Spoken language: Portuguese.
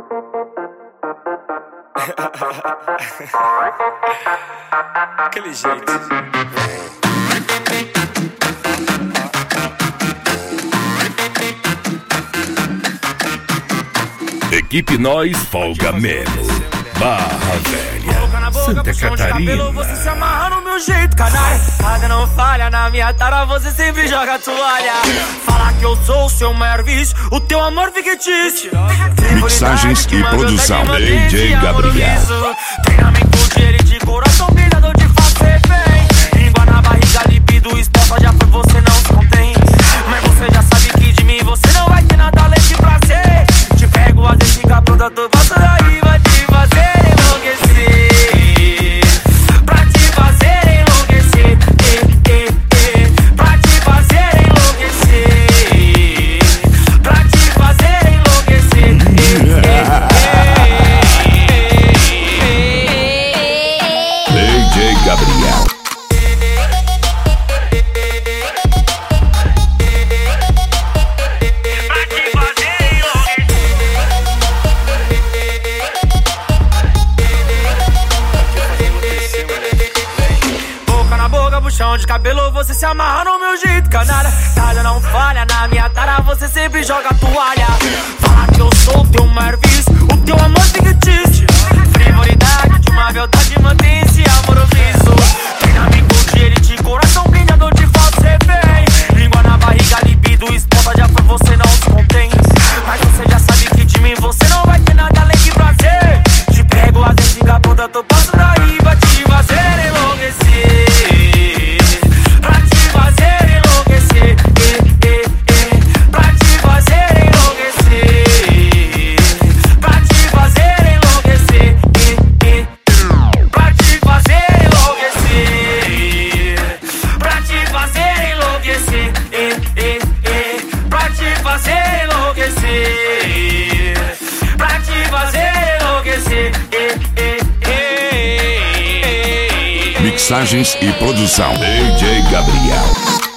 Aquele jeito. Equipe Nós Folga Menos, Barra Velha, Santa Catarina. Você se amarra no meu jeito, canalha. Paga não falha, na minha tara você sempre joga a toalha. Fala que eu sou o seu maior vício, o teu amor fictício. Mixagens e produção, DJ Gabriel. Treinamento de elite, coração brilhador de fazer bem. Língua na barriga, libido, exposta, já foi, você não se contém. Mas você já sabe que de mim você não vai ter nada além de prazer. Te pego, às vezes fica pronta, tô passando aí, vai te fazer enlouquecer. Pra te fazer enlouquecer, pra te fazer enlouquecer. Pra te fazer enlouquecer, DJ Gabriel. Puxão de cabelo, você se amarra no meu jeito, canalha. Talha não falha, na minha tara você sempre joga a toalha. Fala que eu sou o teu maior vício, o teu amor fictício. Frivolidade de uma verdade, mantém esse amor omisso. Treinamento de elite, coração brilhador de fazer bem. Língua na barriga, libido, exposta, já foi, você não se contém. Mas você já sabe que de mim você não vai ter nada além de prazer. Te pego, às vezes fica pronta, tô passando aí, vai te fazer enlouquecer. Mixagens e produção, DJ Gabriel.